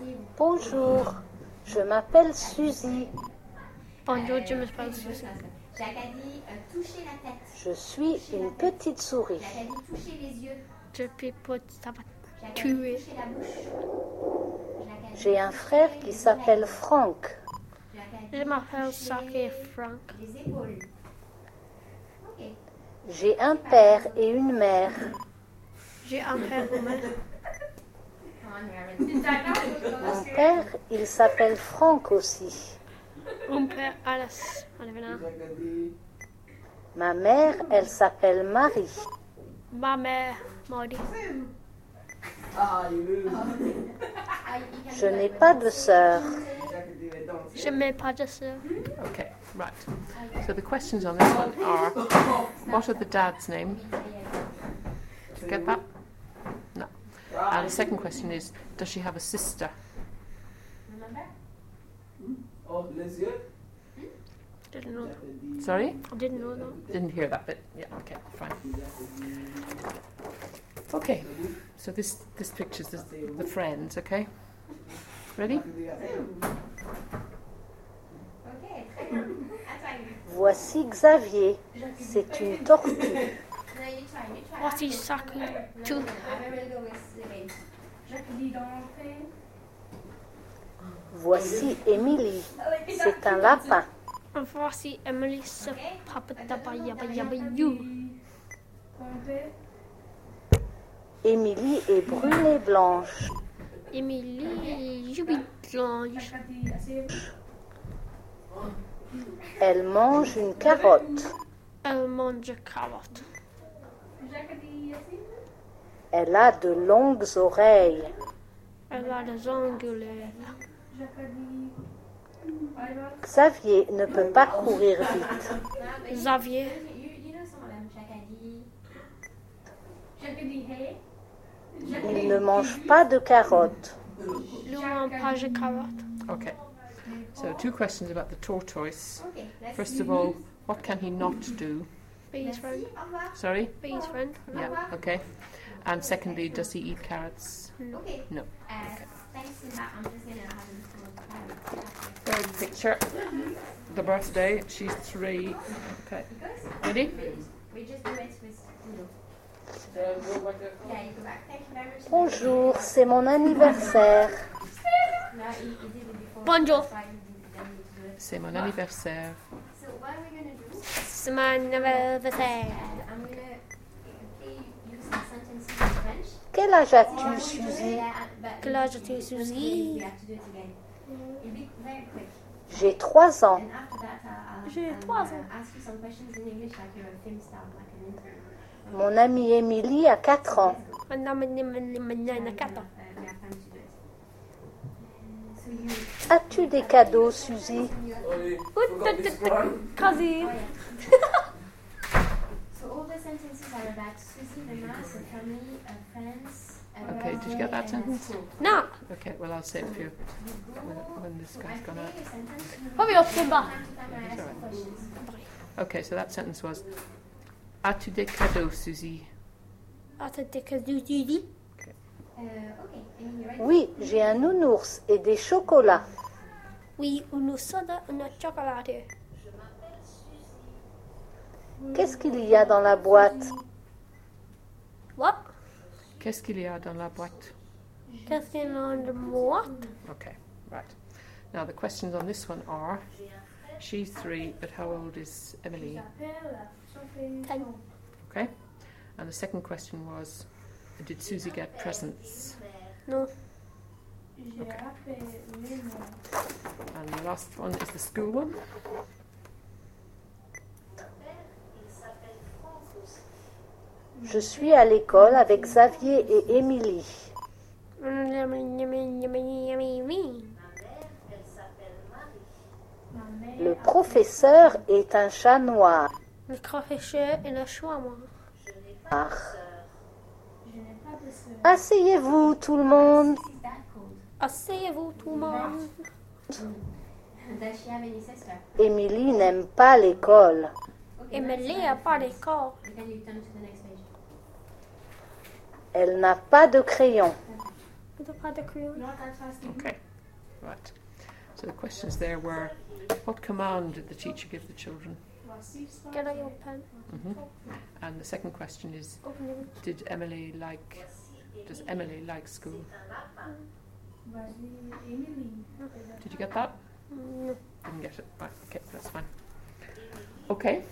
Bonjour, je m'appelle Suzy. Bonjour, je m'appelle Suzy. Jacques a dit toucher la tête. Je suis une petite souris. Jacques a dit toucher les yeux. Je peux pas savoir Jacques a dit tuer. toucher la bouche. Jacques a dit J'ai un frère qui s'appelle Franck. Jacques a dit Je m'appelle toucher Saki Frank. les épaules. Ok. J'ai un père et une mère. J'ai un père et une mère. Mon père, il s'appelle Franck aussi. Mon père Alice. Ma mère, elle s'appelle Marie. Ma mère Maudie. Je n'ai pas de sœur. Je n'ai pas de sœur. Okay, right. So the questions on this one are, what are the dad's names? Did you get that? No. And the second question is, does she have a sister? Didn't know. Sorry? I didn't know that. Didn't hear that bit. Yeah, okay, fine. Okay, so this picture's the friends, okay? Ready? Ok, très bien. Attends. Voici Xavier. C'est une tortue. No, you try. Voici Saki I too. will go with the game. Voici Émilie. C'est un lapin. Voici Emily se papa daba yaba yaba you. Émilie est brune et blanche. Emily Jubi Blanche. Elle mange une carotte. Elle mange carotte. Elle a de longues oreilles. Elle a des ongles. Xavier ne peut pas courir vite. Xavier. You know some of them. Il ne mange pas de carottes. Nous on pas de carotte. Okay. So two questions about the tortoise. Okay, let's First of all, what can he not do? Be his friend. Au revoir. Sorry? Be his friend. Yeah, okay. And secondly, does he eat carrots? Okay. No. Thanks a lot. I'm just gonna have a little Third picture. The birthday. She's 3. Okay. Ready? We just do it with Udo. Yeah, you go back. Thank you very much. Bonjour, c'est mon anniversaire. No, you did it before. Bonjour. That's why you did it, then you do it. C'est mon anniversaire. So what are we gonna do? C'est mon anniversaire. I'm gonna use some sentences in French. Quel âge as-tu, Suzy? Quel âge as-tu, Suzy? We have to do it again. It'll be very quick. J'ai 3 ans. And after that, J'ai 3 ans. ask you some questions in English like you're a film star, like an intern. Mon amie Émilie a 4 ans. Mon nom est 4 ans. We have time to do it. So you. As-tu des cadeaux, Suzy? Quasi. So all the sentences are about Susie, the mouse, the family, friends. Okay, did you get that sentence? No. Okay, well, I'll say it for you when this guy's gone out. Har vi också bara. Okay, so that sentence was, as-tu des cadeaux, Suzy? Att det kan du Judy. Okay, and you ready? Oui, j'ai un nounours et des chocolats. Oui, une soda, une chocolat. Qu'est-ce qu'il y a dans la boîte? What? Qu'est-ce qu'il y a dans la boîte? Qu'est-ce qu'il y a dans la boîte? Okay, right. Now the questions on this one are, she's 3, but how old is Emily? 10. Okay. And the second question was, did Susie get presents? No. And the last one is the school one. Je suis à l'école avec Xavier et Émilie. Le professeur est un chat noir. Le professeur est le choix, moi. Asseyez-vous, tout le monde. Asseyez-vous, tout le monde. Does she have any sister? Émilie n'aime pas l'école. Emily n'a pas d'école. Then you turn to the next page. Elle n'a pas de crayon. with a pad of crayon. Okay, right. So the questions there were, what command did the teacher give the children? Get out your pen. And the second question is, Open it. does Emily like school? Did you get that? No. Didn't get it. Right, okay, that's fine. Okay.